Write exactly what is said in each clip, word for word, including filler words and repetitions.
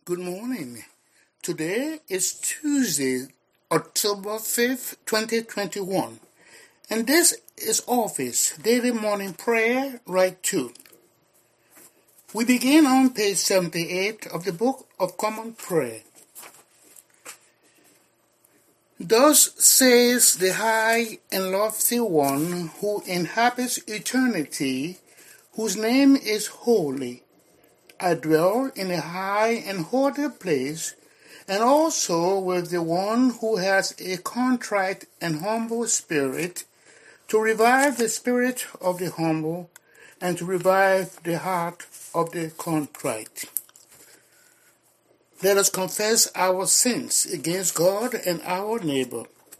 Good morning. Today is Tuesday, October fifth, twenty twenty-one, and this is Office Daily Morning Prayer, Right two. We begin on page seventy-eight of the Book of Common Prayer. Thus says the high and lofty one who inhabits eternity, whose name is holy. I dwell in a high and holy place, and also with the one who has a contrite and humble spirit, to revive the spirit of the humble, and to revive the heart of the contrite. Let us confess our sins against God and our neighbor.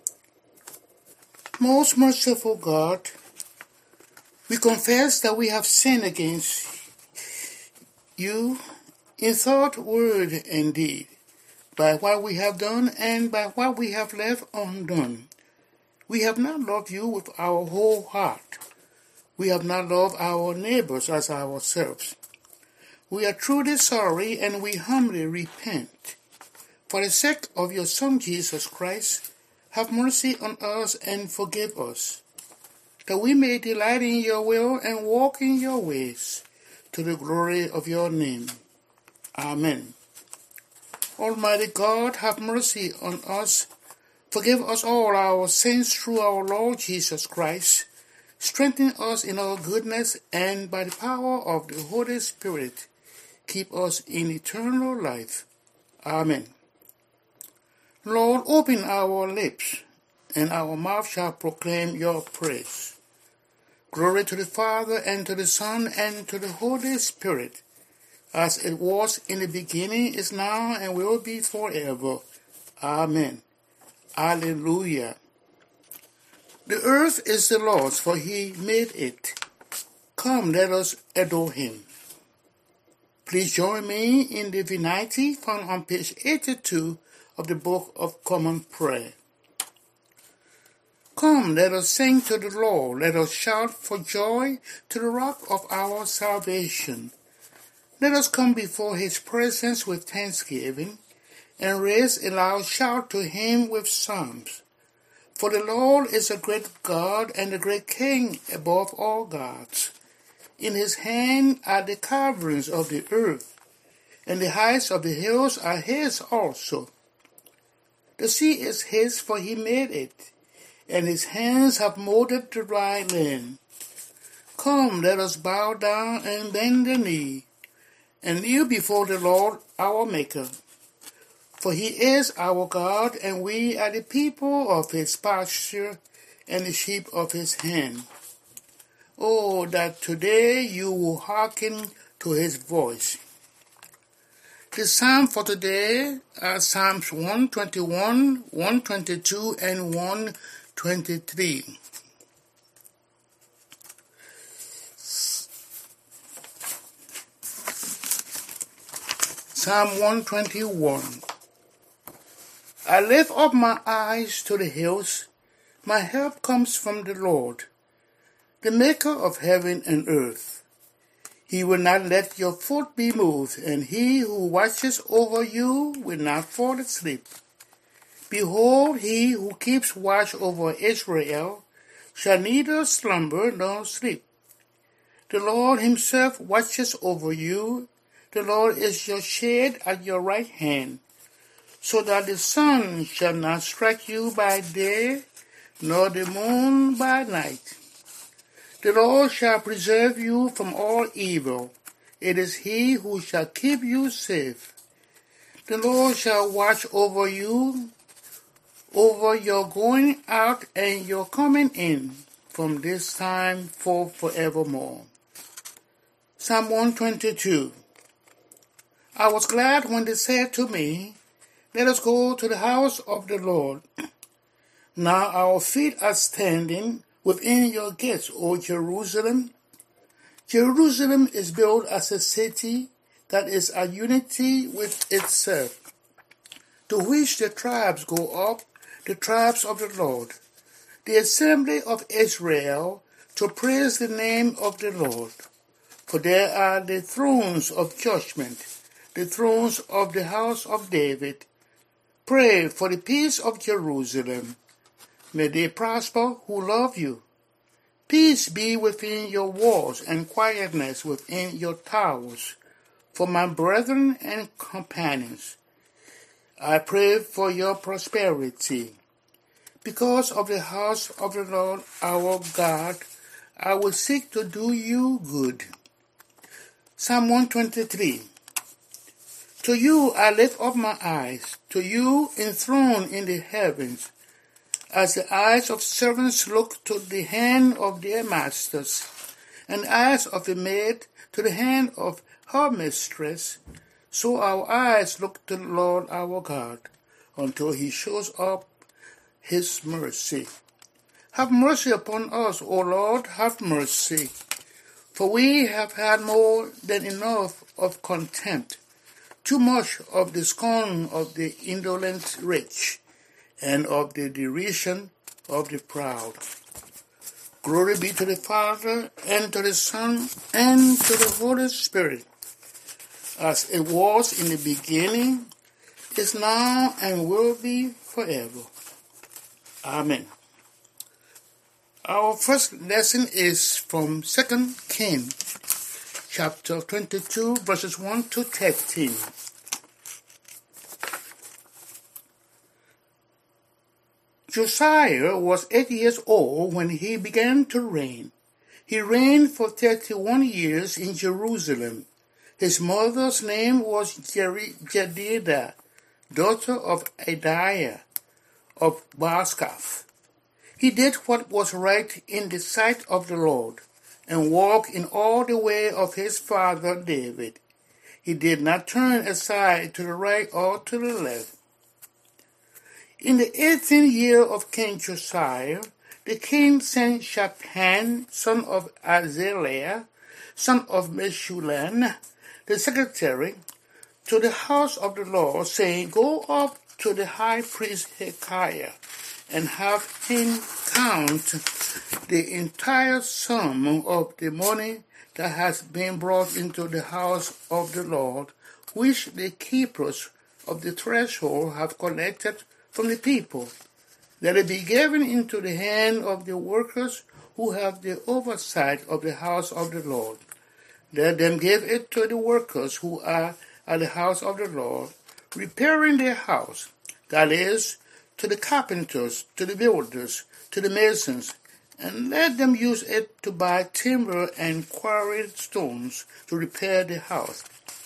Most merciful God, we confess that we have sinned against you in thought, word, and deed, by what we have done and by what we have left undone. We have not loved you with our whole heart. We have not loved our neighbors as ourselves. We are truly sorry, and we humbly repent. For the sake of your Son Jesus Christ, have mercy on us and forgive us, that we may delight in your will and walk in your ways, to the glory of your name. Amen. Almighty God, have mercy on us. Forgive us all our sins through our Lord Jesus Christ. Strengthen us in our goodness, and by the power of the Holy Spirit, keep us in eternal life. Amen. Lord, open our lips, and our mouth shall proclaim your praise. Glory to the Father, and to the Son, and to the Holy Spirit, as it was in the beginning, is now, and will be forever. Amen. Alleluia. The earth is the Lord's, for he made it. Come, let us adore him. Please join me in the Venite found on page eighty-two of the Book of Common Prayer. Come, let us sing to the Lord. Let us shout for joy to the rock of our salvation. Let us come before his presence with thanksgiving, and raise a loud shout to him with psalms. For the Lord is a great God and a great King above all gods. In his hand are the caverns of the earth, and the heights of the hills are his also. The sea is his, for he made it, and his hands have molded the dry land. Come, let us bow down and bend the knee, and kneel before the Lord our Maker. For he is our God, and we are the people of his pasture and the sheep of his hand. Oh, that today you will hearken to his voice. The psalm for today are Psalms one twenty-one, one twenty-two, and one twenty-three. Psalm one twenty-one. I lift up my eyes to the hills. My help comes from the Lord, the maker of heaven and earth. He will not let your foot be moved, and he who watches over you will not fall asleep. Behold, he who keeps watch over Israel shall neither slumber nor sleep. The Lord himself watches over you. The Lord is your shade at your right hand, so that the sun shall not strike you by day, nor the moon by night. The Lord shall preserve you from all evil. It is he who shall keep you safe. The Lord shall watch over you, over your going out and your coming in, from this time forth forevermore. Psalm one twenty-two. I was glad when they said to me, let us go to the house of the Lord. Now our feet are standing within your gates, O Jerusalem. Jerusalem is built as a city that is at unity with itself, to which the tribes go up, the tribes of the Lord, the assembly of Israel, to praise the name of the Lord. For there are the thrones of judgment, the thrones of the house of David. Pray for the peace of Jerusalem. May they prosper who love you. Peace be within your walls and quietness within your towers. For my brethren and companions, I pray for your prosperity. Because of the house of the Lord our God, I will seek to do you good. Psalm one twenty-three. To you I lift up my eyes, to you enthroned in the heavens, as the eyes of servants look to the hand of their masters, and the eyes of the maid to the hand of her mistress, so our eyes look to the Lord our God, until he shows up his mercy. Have mercy upon us, O Lord, have mercy. For we have had more than enough of contempt, too much of the scorn of the indolent rich, and of the derision of the proud. Glory be to the Father, and to the Son, and to the Holy Spirit, as it was in the beginning, is now, and will be forever. Amen. Our first lesson is from Second Kings, chapter twenty-two, verses one to thirteen. Josiah was eight years old when he began to reign. He reigned for thirty-one years in Jerusalem. His mother's name was Jedidah, daughter of Adiah of Baskath. He did what was right in the sight of the Lord, and walked in all the way of his father David. He did not turn aside to the right or to the left. In the eighteenth year of King Josiah, the king sent Shaphan, son of Azaliah, son of Meshullam, the secretary, to the house of the Lord, saying, Go up to the high priest Hilkiah, and have him count the entire sum of the money that has been brought into the house of the Lord, which the keepers of the threshold have collected from the people, that it be given into the hand of the workers who have the oversight of the house of the Lord. Let them give it to the workers who are at the house of the Lord, repairing their house, that is, to the carpenters, to the builders, to the masons, and let them use it to buy timber and quarried stones to repair the house.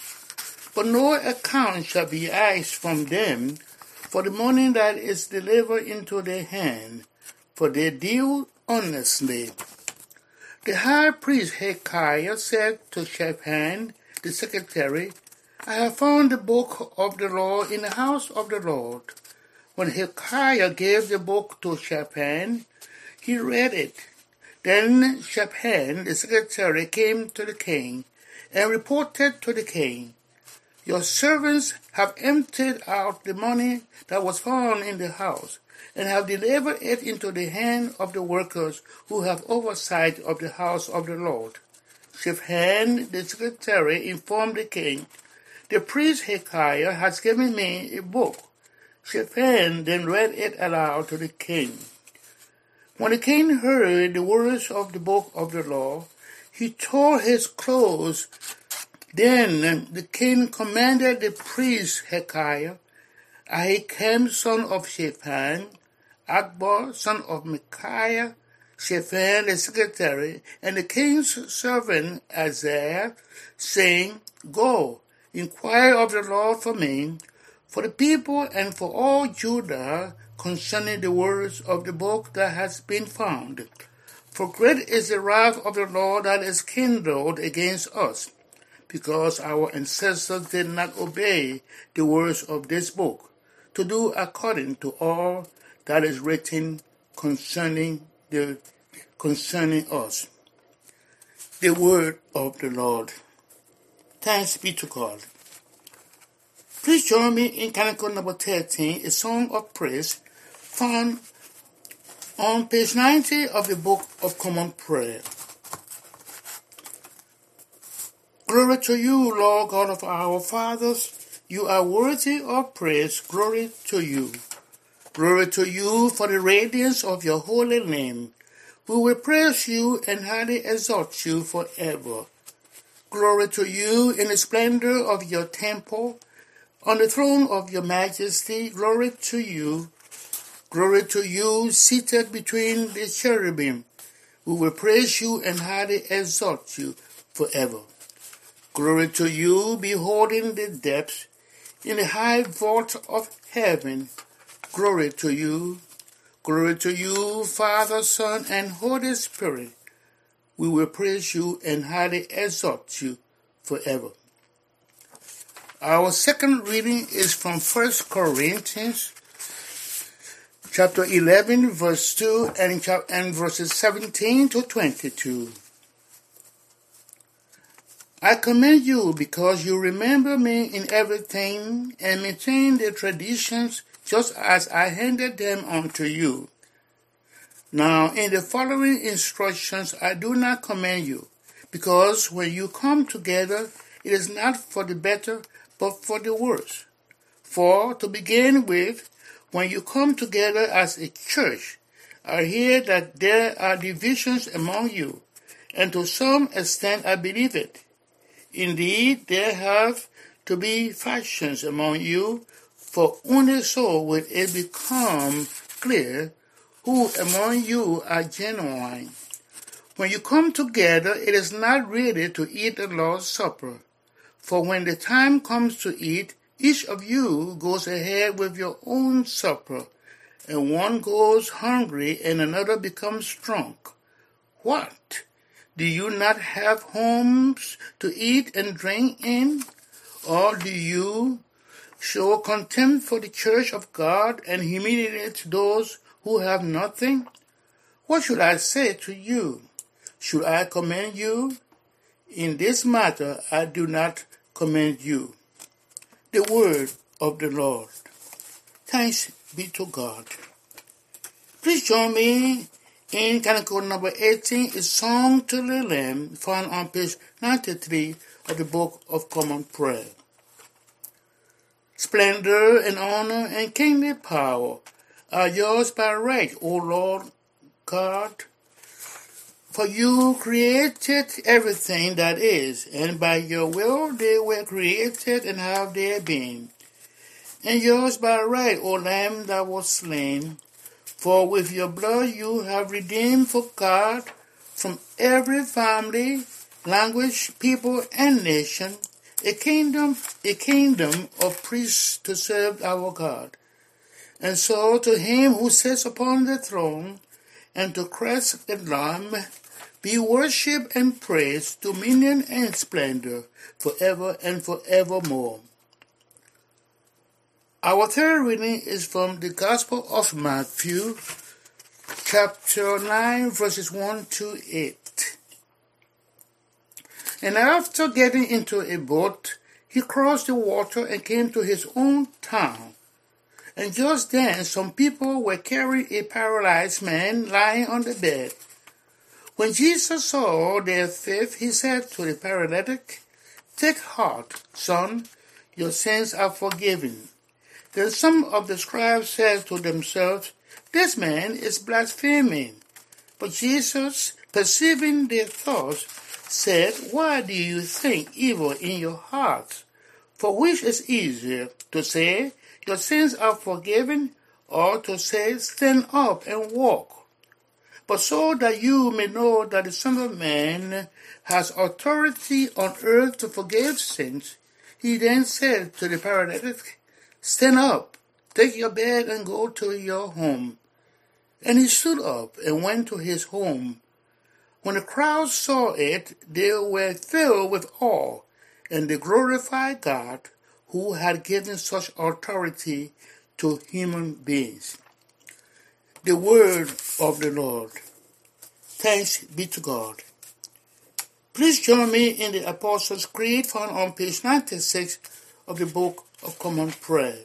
But no account shall be asked from them for the money that is delivered into their hand, for they deal honestly. The high priest Hilkiah said to Shaphan, the secretary, I have found the book of the law in the house of the Lord. When Hilkiah gave the book to Shaphan, he read it. Then Shaphan, the secretary, came to the king and reported to the king, Your servants have emptied out the money that was found in the house, and have delivered it into the hand of the workers who have oversight of the house of the Lord. Shaphan, the secretary, informed the king, The priest Hilkiah has given me a book. Shaphan then read it aloud to the king. When the king heard the words of the book of the law, he tore his clothes. Then the king commanded the priest Hilkiah, Ahikam son of Shaphan, Akbar son of Micaiah, Shaphan the secretary, and the king's servant Isaiah, saying, Go, inquire of the Lord for me, for the people and for all Judah concerning the words of the book that has been found. For great is the wrath of the Lord that is kindled against us, because our ancestors did not obey the words of this book, to do according to all that is written concerning the concerning us. The word of the Lord. Thanks be to God. Please join me in Canticle number thirteen, a song of praise, found on page ninety of the Book of Common Prayer. Glory to you, Lord God of our fathers. You are worthy of praise. Glory to you. Glory to you for the radiance of your holy name. We will praise you and highly exalt you forever. Glory to you in the splendor of your temple, on the throne of your majesty. Glory to you. Glory to you seated between the cherubim. We will praise you and highly exalt you forever. Glory to you beholding the depths in the high vault of heaven. Glory to you. Glory to you, Father, Son, and Holy Spirit. We will praise you and highly exalt you forever. Our second reading is from First Corinthians chapter eleven, verse two, and, and verses seventeen to twenty-two. I commend you because you remember me in everything and maintain the traditions just as I handed them on to you. Now, in the following instructions, I do not commend you, because when you come together, it is not for the better, but for the worse. For, to begin with, when you come together as a church, I hear that there are divisions among you, and to some extent I believe it. Indeed, there have to be factions among you, for only so will it become clear who among you are genuine. When you come together, it is not really to eat the Lord's Supper, for when the time comes to eat, each of you goes ahead with your own supper, and one goes hungry and another becomes drunk. What? Do you not have homes to eat and drink in? Or do you show contempt for the church of God and humiliate those who have nothing? What should I say to you? Should I commend you? In this matter I do not commend you. The word of the Lord. Thanks be to God. Please join me in Canticle number eighteen, a song to the Lamb, found on page ninety-three of the Book of Common Prayer. Splendor and honor and kingly power are yours by right, O Lord God. For you created everything that is, and by your will they were created and have their being. And yours by right, O Lamb that was slain. For with your blood you have redeemed for God from every family, language, people, and nation, a kingdom, a kingdom of priests to serve our God. And so to him who sits upon the throne, and to Christ the Lamb, be worship and praise, dominion and splendor, forever and forevermore. Our third reading is from the Gospel of Matthew, chapter nine, verses one to eight. And after getting into a boat, he crossed the water and came to his own town. And just then some people were carrying a paralyzed man lying on the bed. When Jesus saw their faith, he said to the paralytic, "Take heart, son, your sins are forgiven." Then some of the scribes said to themselves, "This man is blaspheming." But Jesus, perceiving their thoughts, said, "Why do you think evil in your hearts? For which is easier, to say, 'Your sins are forgiven,' or to say, 'Stand up and walk'? But so that you may know that the Son of Man has authority on earth to forgive sins," he then said to the paralytic, "Stand up, take your bed and go to your home." And he stood up and went to his home. When the crowd saw it, they were filled with awe, and they glorified God, who had given such authority to human beings. The word of the Lord. Thanks be to God. Please join me in the Apostles' Creed found on page ninety-six of the Book of Common Prayer.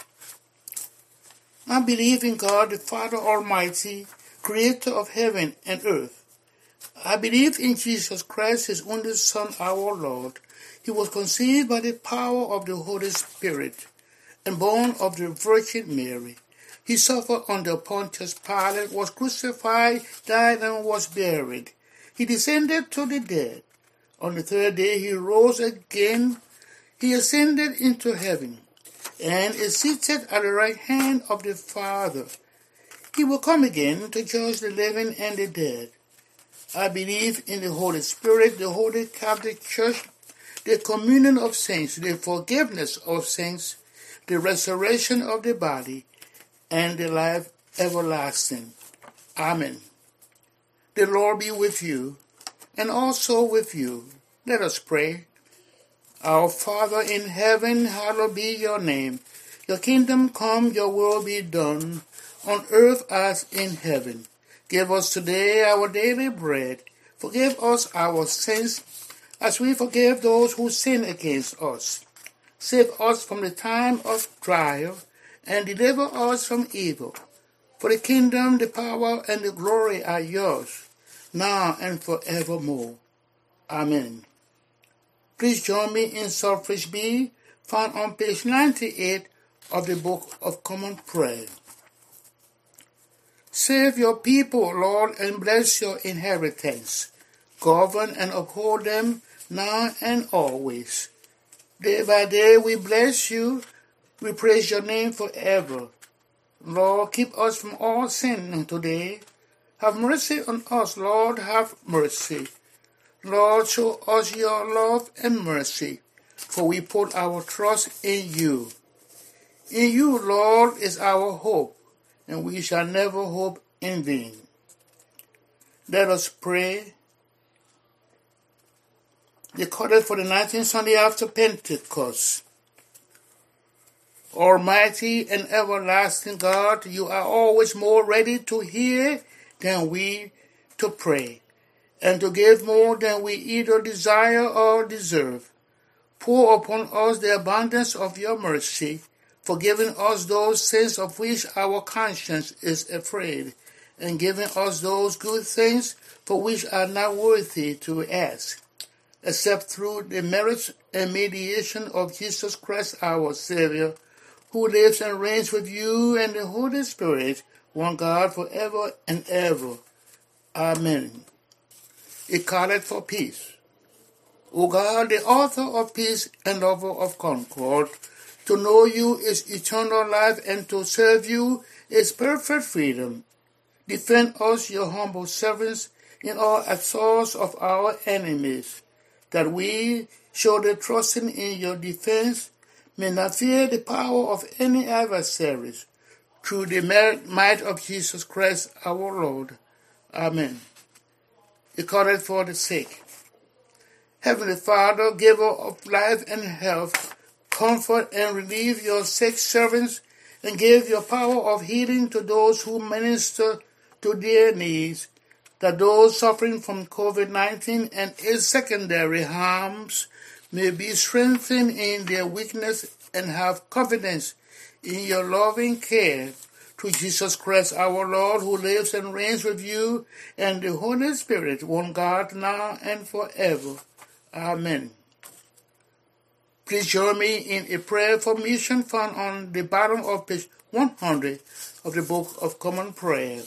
I believe in God, the Father Almighty, creator of heaven and earth. I believe in Jesus Christ, his only Son, our Lord, He was conceived by the power of the Holy Spirit and born of the Virgin Mary. He suffered under Pontius Pilate, was crucified, died, and was buried. He descended to the dead. On the third day he rose again. He ascended into heaven and is seated at the right hand of the Father. He will come again to judge the living and the dead. I believe in the Holy Spirit, the Holy Catholic Church, the communion of saints, the forgiveness of sins, the resurrection of the body, and the life everlasting. Amen. The Lord be with you, and also with you. Let us pray. Our Father in heaven, hallowed be your name. Your kingdom come, your will be done, on earth as in heaven. Give us today our daily bread. Forgive us our sins, as we forgive those who sin against us. Save us from the time of trial, and deliver us from evil. For the kingdom, the power, and the glory are yours, now and forevermore. Amen. Please join me in Psalmist B, found on page ninety-eight of the Book of Common Prayer. Save your people, Lord, and bless your inheritance. Govern and uphold them now and always. Day by day we bless you. We praise your name forever. Lord, keep us from all sin today. Have mercy on us, Lord, have mercy. Lord, show us your love and mercy, for we put our trust in you. In you, Lord, is our hope, and we shall never hope in vain. Let us pray. Recorded for the nineteenth Sunday after Pentecost. Almighty and everlasting God, you are always more ready to hear than we to pray, and to give more than we either desire or deserve. Pour upon us the abundance of your mercy, forgiving us those sins of which our conscience is afraid, and giving us those good things for which are not worthy to ask, except through the merits and mediation of Jesus Christ our Savior, who lives and reigns with you and the Holy Spirit, one God, forever and ever. Amen. A collect for peace. O God, the author of peace and lover of concord, to know you is eternal life, and to serve you is perfect freedom. Defend us, your humble servants, in all assaults of our enemies, that we, surely trusting in your defense, may not fear the power of any adversaries, through the might of Jesus Christ our Lord. Amen. Recorded for the sick. Heavenly Father, giver of life and health, comfort and relieve your sick servants, and give your power of healing to those who minister to their needs, that those suffering from covid nineteen and its secondary harms may be strengthened in their weakness and have confidence in your loving care, through Jesus Christ our Lord, who lives and reigns with you and the Holy Spirit, one God, now and forever. Amen. Please join me in a prayer for mission found on the bottom of page one hundred of the Book of Common Prayer.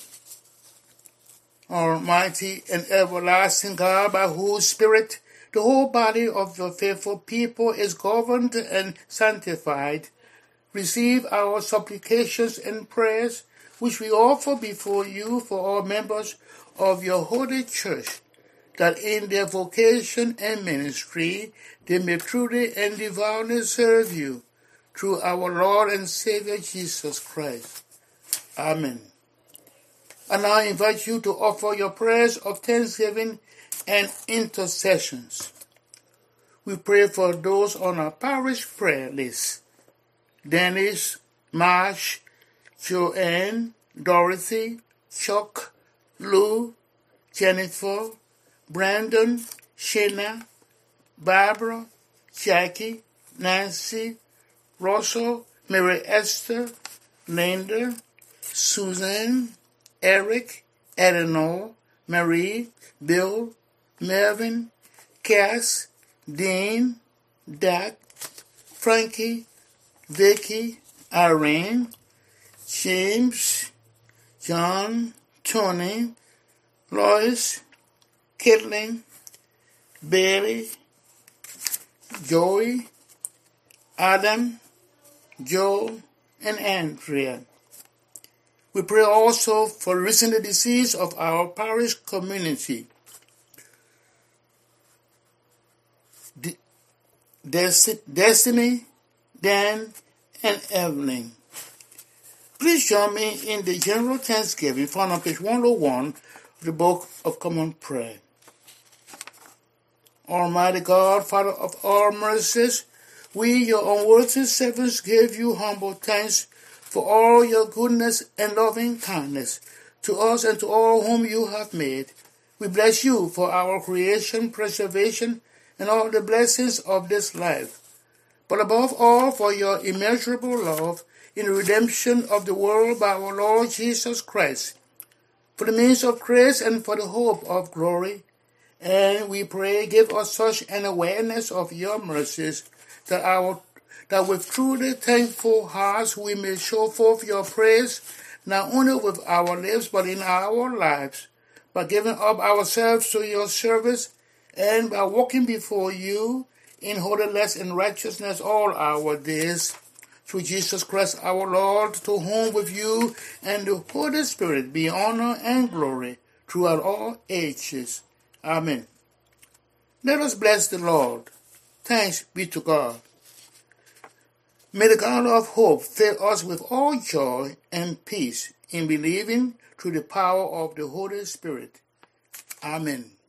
Almighty and everlasting God, by whose Spirit the whole body of the faithful people is governed and sanctified, receive our supplications and prayers, which we offer before you for all members of your holy church, that in their vocation and ministry they may truly and devoutly serve you, through our Lord and Savior Jesus Christ. Amen. And I invite you to offer your prayers of thanksgiving and intercessions. We pray for those on our parish prayer list: Dennis, Marsh, Joanne, Dorothy, Chuck, Lou, Jennifer, Brandon, Shayna, Barbara, Jackie, Nancy, Russell, Mary Esther, Linda, Susan, Eric, Eleanor, Marie, Bill, Melvin, Cass, Dean, Dak, Frankie, Vicky, Irene, James, John, Tony, Lois, Caitlin, Barry, Joey, Adam, Joe, and Andrea. We pray also for recent deceased of our parish community. De- Des- Destiny, Dan, and Evelyn. Please join me in the general thanksgiving found on page one oh one of the Book of Common Prayer. Almighty God, Father of all mercies, we, your unworthy servants, give you humble thanks for all your goodness and loving kindness to us and to all whom you have made. We bless you for our creation, preservation, and all the blessings of this life, but above all for your immeasurable love in the redemption of the world by our Lord Jesus Christ, for the means of grace and for the hope of glory. And we pray, give us such an awareness of your mercies that our that with truly thankful hearts we may show forth your praise, not only with our lips but in our lives, by giving up ourselves to your service and by walking before you in holiness and righteousness all our days. Through Jesus Christ our Lord, to whom with you and the Holy Spirit be honor and glory throughout all ages. Amen. Let us bless the Lord. Thanks be to God. May the God of hope fill us with all joy and peace in believing through the power of the Holy Spirit. Amen.